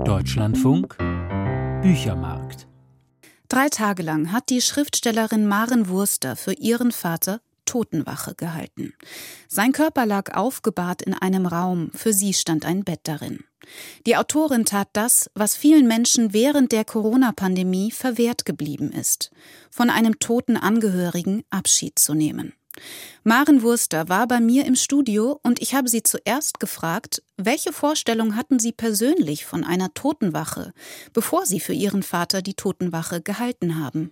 Deutschlandfunk Büchermarkt. 3 Tage lang hat die Schriftstellerin Maren Wurster für ihren Vater Totenwache gehalten. Sein Körper lag aufgebahrt in einem Raum, für sie stand ein Bett darin. Die Autorin tat das, was vielen Menschen während der Corona-Pandemie verwehrt geblieben ist: von einem toten Angehörigen Abschied zu nehmen. Maren Wurster war bei mir im Studio und ich habe sie zuerst gefragt, welche Vorstellung hatten Sie persönlich von einer Totenwache, bevor Sie für Ihren Vater die Totenwache gehalten haben?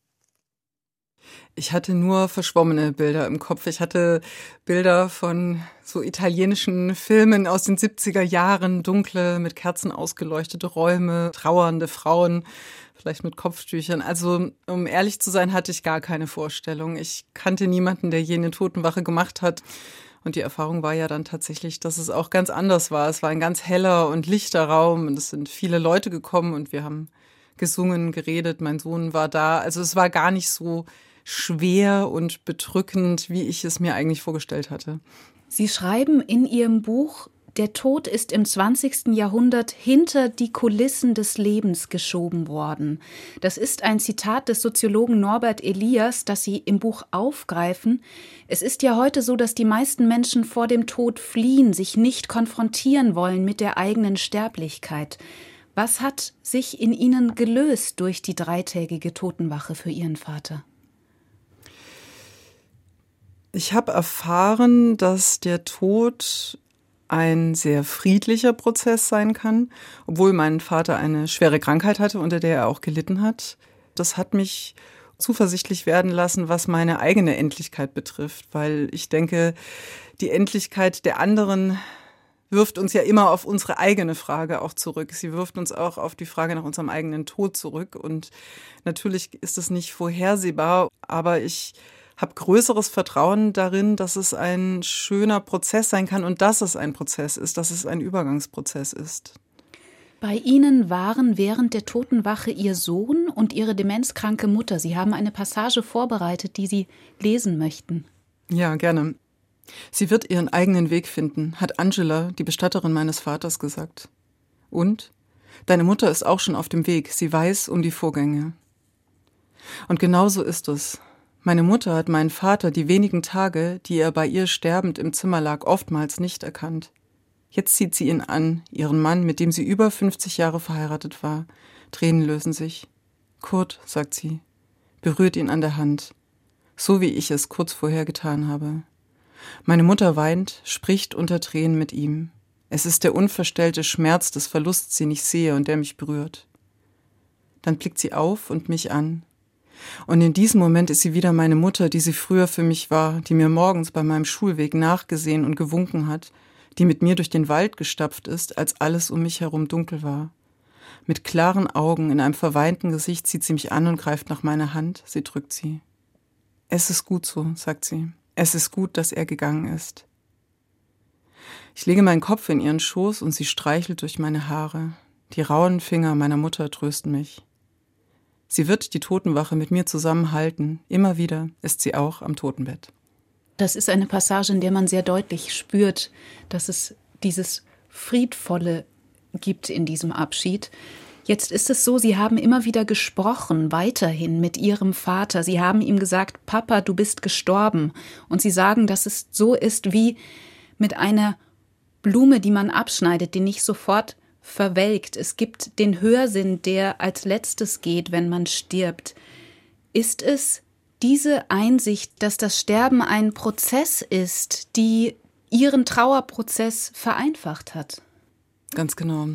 Ich hatte nur verschwommene Bilder im Kopf. Ich hatte Bilder von so italienischen Filmen aus den 70er Jahren, dunkle, mit Kerzen ausgeleuchtete Räume, trauernde Frauen, vielleicht mit Kopftüchern. Also, um ehrlich zu sein, hatte ich gar keine Vorstellung. Ich kannte niemanden, der je eine Totenwache gemacht hat. Und die Erfahrung war ja dann tatsächlich, dass es auch ganz anders war. Es war ein ganz heller und lichter Raum und es sind viele Leute gekommen und wir haben gesungen, geredet. Mein Sohn war da. Also es war gar nicht so schwer und bedrückend, wie ich es mir eigentlich vorgestellt hatte. Sie schreiben in Ihrem Buch, der Tod ist im 20. Jahrhundert hinter die Kulissen des Lebens geschoben worden. Das ist ein Zitat des Soziologen Norbert Elias, das Sie im Buch aufgreifen. Es ist ja heute so, dass die meisten Menschen vor dem Tod fliehen, sich nicht konfrontieren wollen mit der eigenen Sterblichkeit. Was hat sich in Ihnen gelöst durch die 3-tägige Totenwache für Ihren Vater? Ich habe erfahren, dass der Tod ein sehr friedlicher Prozess sein kann, obwohl mein Vater eine schwere Krankheit hatte, unter der er auch gelitten hat. Das hat mich zuversichtlich werden lassen, was meine eigene Endlichkeit betrifft, weil ich denke, die Endlichkeit der anderen wirft uns ja immer auf unsere eigene Frage auch zurück. Sie wirft uns auch auf die Frage nach unserem eigenen Tod zurück. Und natürlich ist es nicht vorhersehbar, aber ich habe größeres Vertrauen darin, dass es ein schöner Prozess sein kann und dass es ein Prozess ist, dass es ein Übergangsprozess ist. Bei Ihnen waren während der Totenwache Ihr Sohn und Ihre demenzkranke Mutter. Sie haben eine Passage vorbereitet, die Sie lesen möchten. Ja, gerne. Sie wird ihren eigenen Weg finden, hat Angela, die Bestatterin meines Vaters, gesagt. Und? Deine Mutter ist auch schon auf dem Weg. Sie weiß um die Vorgänge. Und genau so ist es. Meine Mutter hat meinen Vater die wenigen Tage, die er bei ihr sterbend im Zimmer lag, oftmals nicht erkannt. Jetzt sieht sie ihn an, ihren Mann, mit dem sie über 50 Jahre verheiratet war. Tränen lösen sich. Kurt, sagt sie, berührt ihn an der Hand, so wie ich es kurz vorher getan habe. Meine Mutter weint, spricht unter Tränen mit ihm. Es ist der unverstellte Schmerz des Verlusts, den ich sehe und der mich berührt. Dann blickt sie auf und mich an. Und in diesem Moment ist sie wieder meine Mutter, die sie früher für mich war, die mir morgens bei meinem Schulweg nachgesehen und gewunken hat, die mit mir durch den Wald gestapft ist, als alles um mich herum dunkel war. Mit klaren Augen, in einem verweinten Gesicht sieht sie mich an und greift nach meiner Hand, sie drückt sie. Es ist gut so, sagt sie. Es ist gut, dass er gegangen ist. Ich lege meinen Kopf in ihren Schoß und sie streichelt durch meine Haare. Die rauen Finger meiner Mutter trösten mich. Sie wird die Totenwache mit mir zusammenhalten. Immer wieder ist sie auch am Totenbett. Das ist eine Passage, in der man sehr deutlich spürt, dass es dieses Friedvolle gibt in diesem Abschied. Jetzt ist es so, Sie haben immer wieder gesprochen, weiterhin mit Ihrem Vater. Sie haben ihm gesagt, Papa, du bist gestorben. Und Sie sagen, dass es so ist wie mit einer Blume, die man abschneidet, die nicht sofort verwelkt. Es gibt den Hörsinn, der als letztes geht, wenn man stirbt. Ist es diese Einsicht, dass das Sterben ein Prozess ist, die Ihren Trauerprozess vereinfacht hat? Ganz genau.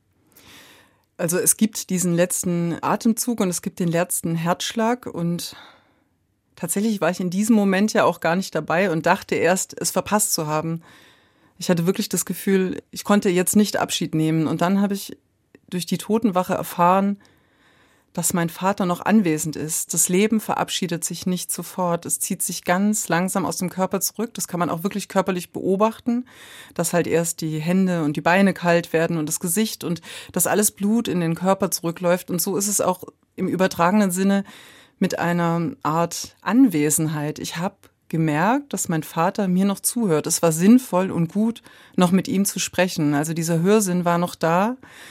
Also es gibt diesen letzten Atemzug und es gibt den letzten Herzschlag und tatsächlich war ich in diesem Moment ja auch gar nicht dabei und dachte erst, es verpasst zu haben. Ich hatte wirklich das Gefühl, ich konnte jetzt nicht Abschied nehmen. Und dann habe ich durch die Totenwache erfahren, dass mein Vater noch anwesend ist. Das Leben verabschiedet sich nicht sofort. Es zieht sich ganz langsam aus dem Körper zurück. Das kann man auch wirklich körperlich beobachten, dass halt erst die Hände und die Beine kalt werden und das Gesicht und dass alles Blut in den Körper zurückläuft. Und so ist es auch im übertragenen Sinne mit einer Art Anwesenheit. Ich habe gemerkt, dass mein Vater mir noch zuhört. Es war sinnvoll und gut, noch mit ihm zu sprechen. Also dieser Hörsinn war noch da.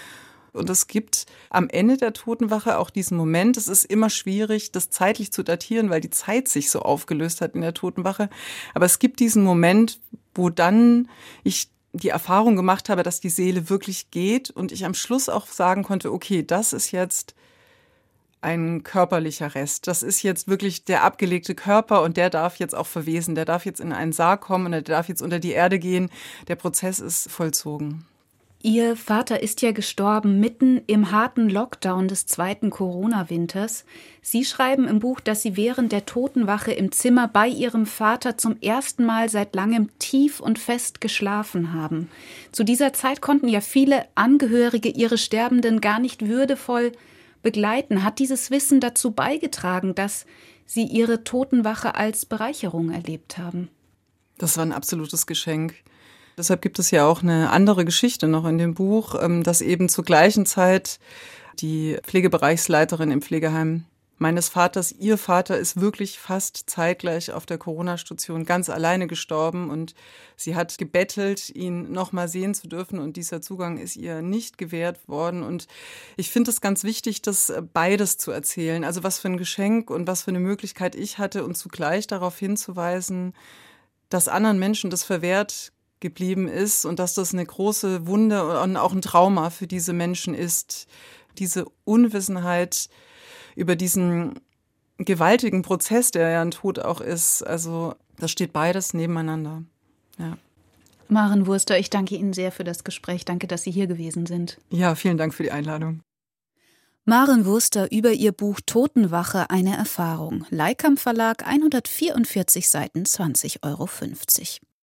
Und es gibt am Ende der Totenwache auch diesen Moment, es ist immer schwierig, das zeitlich zu datieren, weil die Zeit sich so aufgelöst hat in der Totenwache. Aber es gibt diesen Moment, wo dann ich die Erfahrung gemacht habe, dass die Seele wirklich geht und ich am Schluss auch sagen konnte, okay, das ist jetzt ein körperlicher Rest. Das ist jetzt wirklich der abgelegte Körper und der darf jetzt auch verwesen. Der darf jetzt in einen Sarg kommen und der darf jetzt unter die Erde gehen. Der Prozess ist vollzogen. Ihr Vater ist ja gestorben mitten im harten Lockdown des zweiten Corona-Winters. Sie schreiben im Buch, dass Sie während der Totenwache im Zimmer bei Ihrem Vater zum ersten Mal seit langem tief und fest geschlafen haben. Zu dieser Zeit konnten ja viele Angehörige ihre Sterbenden gar nicht würdevoll begleiten. Hat dieses Wissen dazu beigetragen, dass Sie Ihre Totenwache als Bereicherung erlebt haben? Das war ein absolutes Geschenk. Deshalb gibt es ja auch eine andere Geschichte noch in dem Buch, dass eben zur gleichen Zeit die Pflegebereichsleiterin im Pflegeheim meines Vaters, ihr Vater ist wirklich fast zeitgleich auf der Corona-Station ganz alleine gestorben und sie hat gebettelt, ihn noch mal sehen zu dürfen und dieser Zugang ist ihr nicht gewährt worden. Und ich finde es ganz wichtig, das beides zu erzählen. Also was für ein Geschenk und was für eine Möglichkeit ich hatte und zugleich darauf hinzuweisen, dass anderen Menschen das verwehrt geblieben ist und dass das eine große Wunde und auch ein Trauma für diese Menschen ist. Diese Unwissenheit über diesen gewaltigen Prozess, der ja ein Tod auch ist. Also das steht beides nebeneinander. Ja. Maren Wurster, ich danke Ihnen sehr für das Gespräch. Danke, dass Sie hier gewesen sind. Ja, vielen Dank für die Einladung. Maren Wurster über ihr Buch Totenwache, eine Erfahrung. Leikam Verlag, 144 Seiten, 20,50 €.